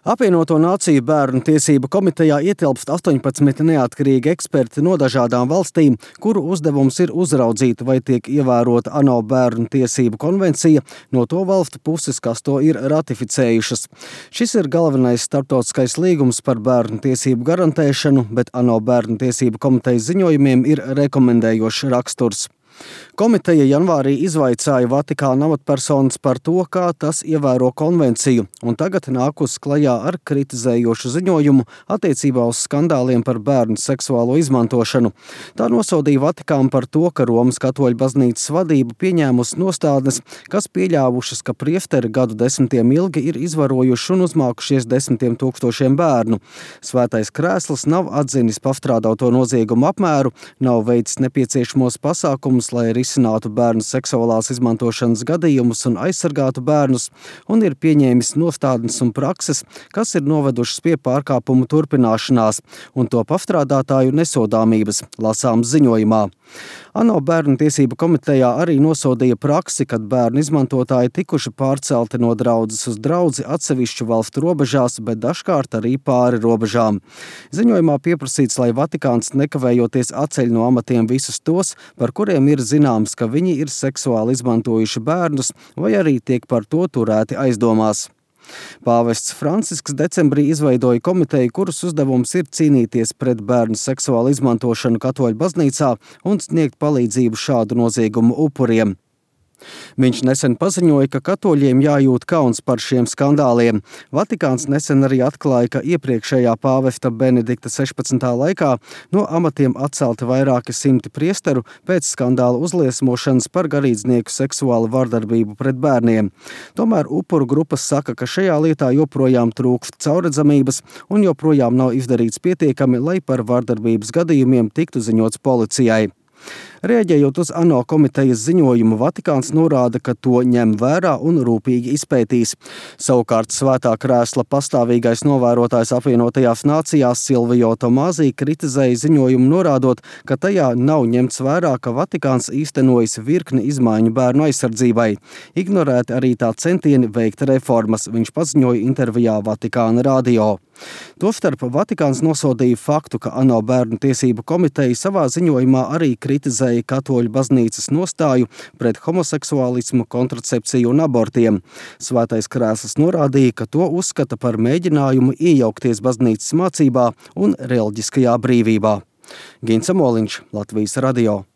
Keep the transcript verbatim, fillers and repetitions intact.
Apvienoto Nāciju bērnu tiesību komitejā ietilpst astoņpadsmit neatkarīgi eksperti no dažādām valstīm, kuru uzdevums ir uzraudzīt, vai tiek ievērota ANO bērnu tiesību konvencija no to valstu puses, kas to ir ratificējušas. Šis ir galvenais starptautiskais līgums par bērnu tiesību garantēšanu, bet ANO bērnu tiesību komitejas ziņojumiem ir rekomendējošs raksturs. Komiteja janvārī izvaicāja Vatikāna amatpersonas par to, kā tas ievēro konvenciju, un tagad nākus klajā ar kritizējošu ziņojumu attiecībā uz skandāliem par bērnu seksuālo izmantošanu. Tā nosodīja Vatikānu par to, ka Romas katoļu baznīcas vadība pieņēmusi nostādnes, kas pieļāvušas, ka priesteri gadu desmitiem ilgi ir izvarojuši un uzmākušies desmitiem tūkstošiem bērnu. Svētais krēsls nav atzinis pastrādāto noziegumu apmēru, nav veicis nepieciešamos pasākumus, lai risinātu bērnu seksuālās izmantošanas gadījumus un aizsargātu bērnus, un ir pieņēmis nostādnes un prakses, kas ir novedušas pie pārkāpumu turpināšanās un to pastrādātāju nesodāmības, lasām ziņojumā. ANO bērnu tiesību komitejā arī nosodīja praksi, kad bērnu izmantotāji tikuši pārcelti no draudzes uz draudzi atsevišķu valstu robežās, bet dažkārt arī pāri robežām. Ziņojumā pieprasīts, lai Vatikāns nekavējoties atceļ no amatiem visus tos, par kuriem ir zināms, ka viņi ir seksuāli izmantojuši bērnus vai arī tiek par to turēti aizdomās. Pāvests Francisks decembrī izveidoja komiteju, kuras uzdevums ir cīnīties pret bērnu seksuālu izmantošanu katoļu baznīcā un sniegt palīdzību šādu noziegumu upuriem. Viņš nesen paziņoja, ka katoļiem jājūt kauns par šiem skandāliem. Vatikāns nesen arī atklāja, ka iepriekšējā pāvesta Benedikta sešpadsmitā laikā no amatiem atcelti vairāki simti priesteru pēc skandāla uzliesmošanas par garīdznieku seksuālu vardarbību pret bērniem. Tomēr upuru grupas saka, ka šajā lietā joprojām trūkst caurredzamības un joprojām nav izdarīts pietiekami, lai par vardarbības gadījumiem tiktu ziņots policijai. Rēģējot uz ANO komitejas ziņojumu, Vatikāns norāda, ka to ņem vērā un rūpīgi izpētīs. Savukārt Svētā krēsla pastāvīgais novērotājs apvienotajās nācijās Silvio Tomāzī kritizēja ziņojumu, norādot, ka tajā nav ņemts vērā, ka Vatikāns īstenojas virkni izmaiņu bērnu aizsardzībai. Ignorēti arī tā centieni veikt reformas, viņš paziņoja intervijā Vatikāna radio. Tostarp Vatikāns nosodīja faktu, ka ANO bērnu tiesību komiteja savā ziņojumā arī kritizēja katoļu baznīcas nostāju pret homoseksuālismu, kontracepciju un abortiem. Svētais krēsls norādīja, ka to uzskata par mēģinājumu iejaukties baznīcas mācībā un reliģiskajā brīvībā. Gins Amoliņš, Latvijas radio.